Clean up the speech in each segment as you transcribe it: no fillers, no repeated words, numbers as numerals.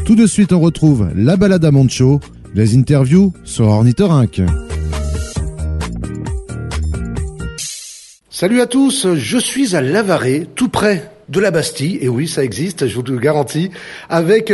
Tout de suite, on retrouve la balade à Moncho, les interviews sur Ornithorynque. Salut à tous, je suis à Lavaret, tout près de la Bastille, et oui, ça existe, je vous le garantis, avec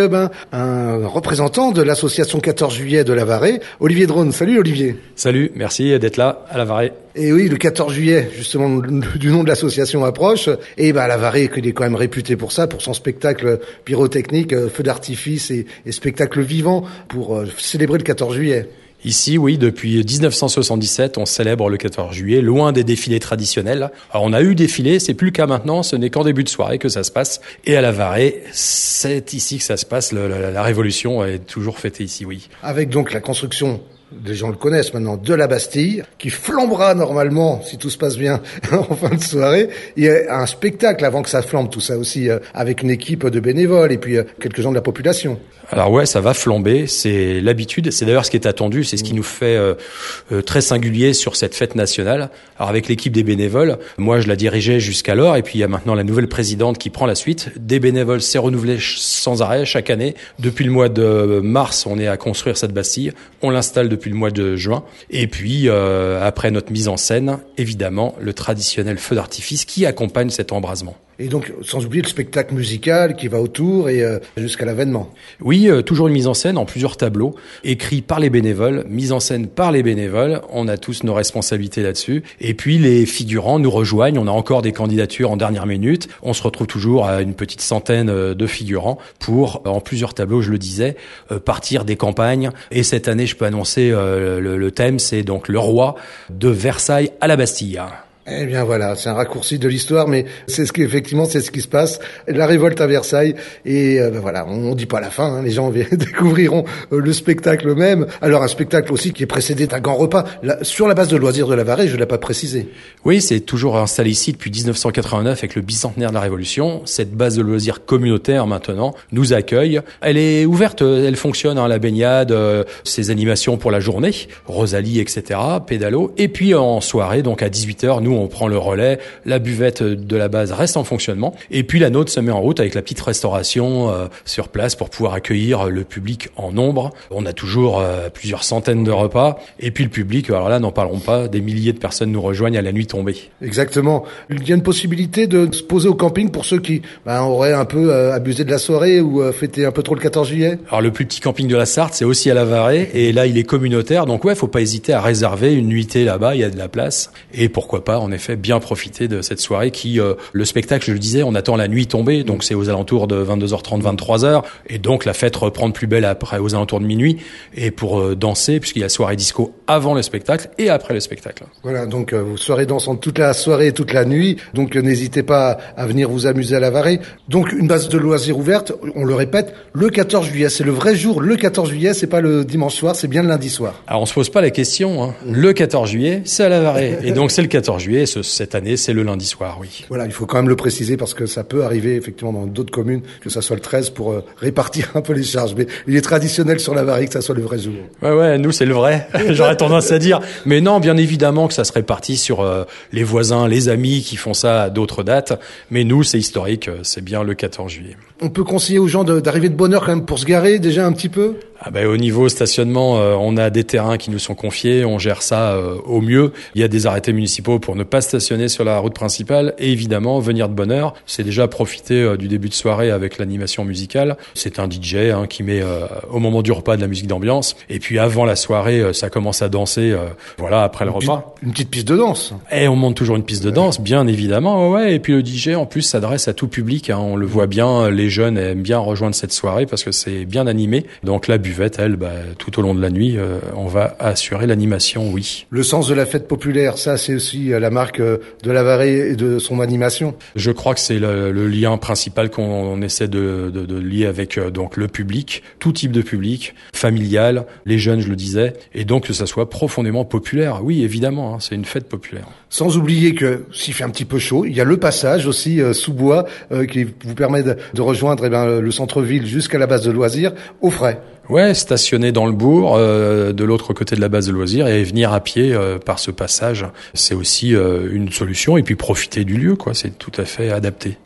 un représentant de l'association 14 juillet de Lavaret, Olivier Drone. Salut Olivier. Salut, merci d'être là à Lavaret. Et oui, le 14 juillet, justement, du nom de l'association approche, et Lavaret, il est quand même réputé pour ça, pour son spectacle pyrotechnique, feu d'artifice et spectacle vivant, pour célébrer le 14 juillet. Ici, oui, depuis 1977, on célèbre le 14 juillet, loin des défilés traditionnels. Alors, on a eu défilé, c'est plus le cas maintenant, ce n'est qu'en début de soirée que ça se passe. Et à Lavaret, c'est ici que ça se passe, la révolution est toujours fêtée ici, oui. Avec donc la construction, les gens le connaissent maintenant, de la Bastille, qui flambera normalement, si tout se passe bien, en fin de soirée. Il y a un spectacle avant que ça flambe, tout ça aussi, avec une équipe de bénévoles et puis quelques gens de la population. Alors ouais, ça va flamber, c'est l'habitude, c'est d'ailleurs ce qui est attendu, c'est ce qui nous fait très singulier sur cette fête nationale. Alors avec l'équipe des bénévoles, moi je la dirigeais jusqu'alors, et puis il y a maintenant la nouvelle présidente qui prend la suite. Des bénévoles, c'est renouvelé sans arrêt chaque année. Depuis le mois de mars, on est à construire cette Bastille, on l'installe depuis le mois de juin, et puis après notre mise en scène, évidemment, le traditionnel feu d'artifice qui accompagne cet embrasement. Et donc, sans oublier le spectacle musical qui va autour et jusqu'à l'avènement. Oui, toujours une mise en scène en plusieurs tableaux, écrits par les bénévoles, mise en scène par les bénévoles. On a tous nos responsabilités là-dessus. Et puis, les figurants nous rejoignent. On a encore des candidatures en dernière minute. On se retrouve toujours à une petite centaine de figurants pour, en plusieurs tableaux, je le disais, partir des campagnes. Et cette année, je peux annoncer le thème, c'est donc le roi de Versailles à la Bastille. Eh bien voilà, c'est un raccourci de l'histoire, mais c'est ce qui se passe. La révolte à Versailles, et voilà, on dit pas la fin, hein, les gens découvriront le spectacle même. Alors un spectacle aussi qui est précédé d'un grand repas, sur la base de loisirs de Lavaret, je l'ai pas précisé. Oui, c'est toujours installé ici depuis 1989 avec le bicentenaire de la Révolution. Cette base de loisirs communautaire maintenant nous accueille. Elle est ouverte, elle fonctionne, hein, la baignade, ses animations pour la journée, Rosalie, etc., pédalo, et puis en soirée, donc à 18h, nous on prend le relais, la buvette de la base reste en fonctionnement, et puis la nôtre se met en route avec la petite restauration sur place pour pouvoir accueillir le public en nombre. On a toujours plusieurs centaines de repas, et puis le public, alors là n'en parlons pas, des milliers de personnes nous rejoignent à la nuit tombée. Exactement. Il y a une possibilité de se poser au camping pour ceux qui auraient un peu abusé de la soirée ou fêté un peu trop le 14 juillet. Alors le plus petit camping de la Sarthe, c'est aussi à Lavaret, et là il est communautaire, donc ouais, faut pas hésiter à réserver une nuitée là-bas, il y a de la place, et pourquoi pas en effet bien profiter de cette soirée qui, le spectacle, je le disais, on attend la nuit tombée, donc c'est aux alentours de 22h30, 23h, et donc la fête reprend de plus belle après aux alentours de minuit, et pour danser, puisqu'il y a soirée disco avant le spectacle et après le spectacle. Voilà, donc soirée dansante toute la soirée et toute la nuit, donc n'hésitez pas à venir vous amuser à Lavaret. Donc une base de loisirs ouverte, on le répète, le 14 juillet, c'est le vrai jour, le 14 juillet, c'est pas le dimanche soir, c'est bien le lundi soir. Alors on se pose pas la question, hein. Le 14 juillet, c'est à Lavaret, et donc c'est le 14 juillet, cette année, c'est le lundi soir, oui. Voilà, il faut quand même le préciser parce que ça peut arriver effectivement dans d'autres communes, que ça soit le 13 pour répartir un peu les charges. Mais il est traditionnel sur Lavaret que ça soit le vrai jour. Ouais, nous c'est le vrai, j'aurais tendance à dire. Mais non, bien évidemment que ça se répartit sur les voisins, les amis qui font ça à d'autres dates. Mais nous, c'est historique, c'est bien le 14 juillet. On peut conseiller aux gens d'arriver de bonne heure quand même pour se garer déjà un petit peu? Au niveau stationnement, on a des terrains qui nous sont confiés, on gère ça au mieux. Il y a des arrêtés municipaux pour ne pas stationner sur la route principale et évidemment venir de bonne heure. C'est déjà profiter du début de soirée avec l'animation musicale. C'est un DJ qui met au moment du repas de la musique d'ambiance, et puis avant la soirée, ça commence à danser. Voilà, après le repas. Une petite piste de danse. Et on monte toujours une piste de danse, bien évidemment. Ouais. Et puis le DJ en plus s'adresse à tout public. Hein, on le voit bien, les jeunes aiment bien rejoindre cette soirée parce que c'est bien animé. Donc la buvette, elle, tout au long de la nuit, on va assurer l'animation, oui. Le sens de la fête populaire, ça c'est aussi la marque de Lavaret et de son animation. Je crois que c'est le lien principal qu'on essaie de lier avec donc le public, tout type de public, familial, les jeunes, je le disais, et donc que ça soit profondément populaire. Oui, évidemment, c'est une fête populaire. Sans oublier que s'il fait un petit peu chaud, il y a le passage aussi sous bois qui vous permet de rejoindre le centre-ville jusqu'à la base de loisirs au frais. Ouais, stationner dans le bourg, de l'autre côté de la base de loisirs, et venir à pied par ce passage, c'est aussi une solution. Et puis profiter du lieu, quoi. C'est tout à fait adapté.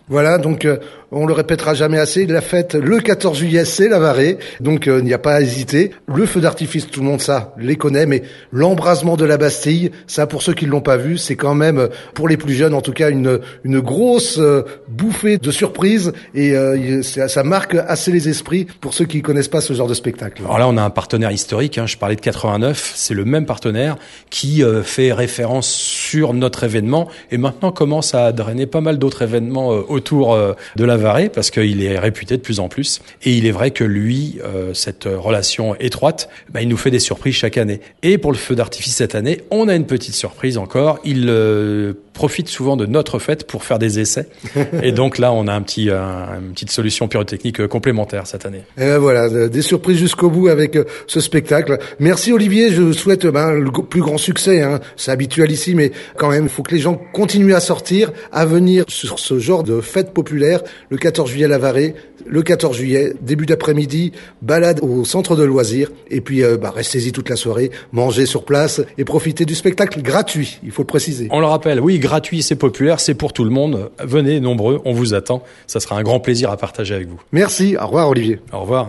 Voilà, donc on le répétera jamais assez, la fête le 14 juillet, c'est la Varée, donc il n'y a pas à hésiter. Le feu d'artifice, tout le monde ça les connaît, mais l'embrasement de la Bastille, ça pour ceux qui ne l'ont pas vu, c'est quand même, pour les plus jeunes en tout cas, une grosse bouffée de surprise, et ça marque assez les esprits pour ceux qui connaissent pas ce genre de spectacle. Alors là, on a un partenaire historique, je parlais de 89, c'est le même partenaire qui fait référence sur notre événement, et maintenant commence à drainer pas mal d'autres événements autour de la Varée, parce qu'il est réputé de plus en plus. Et il est vrai que lui, cette relation étroite, il nous fait des surprises chaque année. Et pour le feu d'artifice cette année, on a une petite surprise encore. Il profite souvent de notre fête pour faire des essais. Et donc là, on a une petite solution pyrotechnique complémentaire cette année. Et ben voilà, des surprises jusqu'au bout avec ce spectacle. Merci Olivier, je souhaite le plus grand succès. C'est habituel ici, mais quand même, il faut que les gens continuent à sortir, à venir sur ce genre de fête populaire. Le 14 juillet à la Varée, le 14 juillet, début d'après-midi, balade au centre de loisirs, et puis restez-y toute la soirée, mangez sur place et profitez du spectacle gratuit, il faut le préciser. On le rappelle, oui, gratuit, c'est populaire, c'est pour tout le monde. Venez nombreux, on vous attend. Ça sera un grand plaisir à partager avec vous. Merci, au revoir Olivier. Au revoir.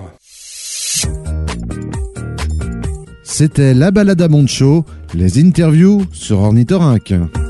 C'était la balade à Moncho, les interviews sur Ornithorynque.